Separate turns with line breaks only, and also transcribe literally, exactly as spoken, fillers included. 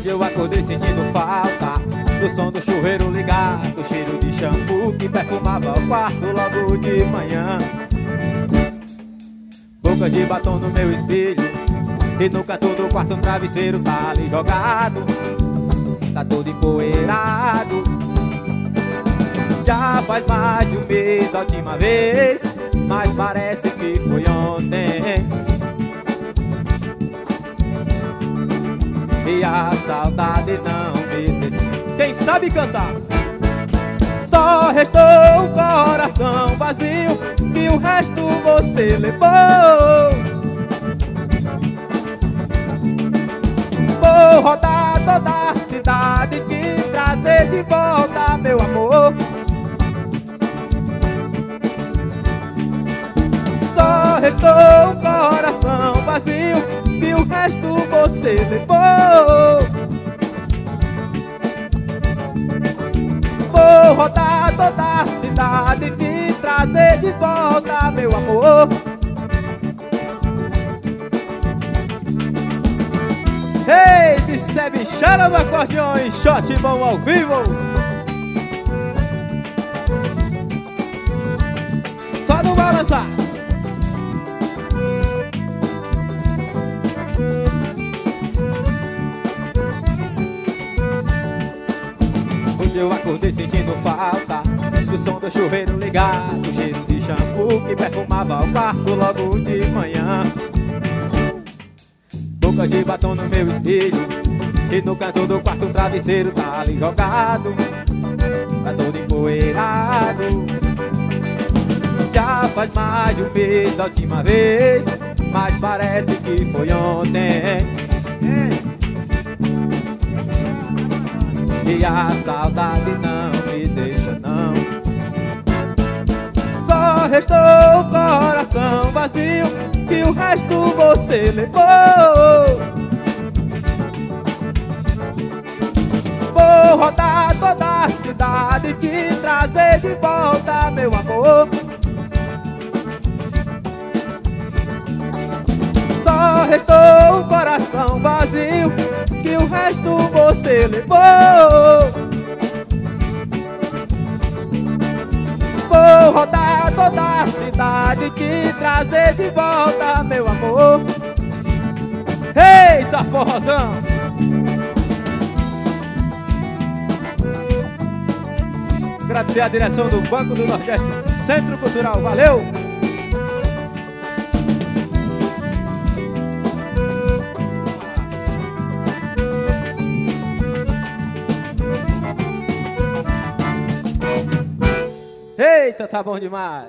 Hoje eu acordei sentindo falta do som do chuveiro ligado, o cheiro de shampoo que perfumava o quarto logo de manhã. Boca de batom no meu espelho, e no canto do quarto um travesseiro tá ali jogado, tá todo empoeirado. Já faz mais de um mês da última vez, mas parece que foi ontem. E a saudade não me deixa. Quem sabe cantar? Só restou o coração vazio, e o resto você levou. Vou rodar toda a cidade, te trazer de volta, meu amor. Só restou o coração vazio, e o resto você levou. Vou rodar toda a cidade, te trazer de volta, meu amor. Ei, hey, disse é bichara no acordeão e shot bom ao vivo. Só no balançar. Hoje eu acordei sentindo falta do som do chuveiro ligado, o cheiro de shampoo que perfumava o quarto logo de manhã. Boca de batom no meu espelho, e no canto do quarto um travesseiro tá ali jogado, tá todo empoeirado. Já faz mais de um mês da última vez, mas parece que foi ontem. E a saudade não me deixa não. Só restou o coração vazio, e o resto você levou. Vou rodar toda a cidade, te trazer de volta, meu amor. Só restou o coração vazio, que o resto você levou. Vou rodar toda a cidade, te trazer de volta, meu amor. Eita, forrozão! Agradecer a direção do Banco do Nordeste Centro Cultural. Valeu! Eita, tá bom demais!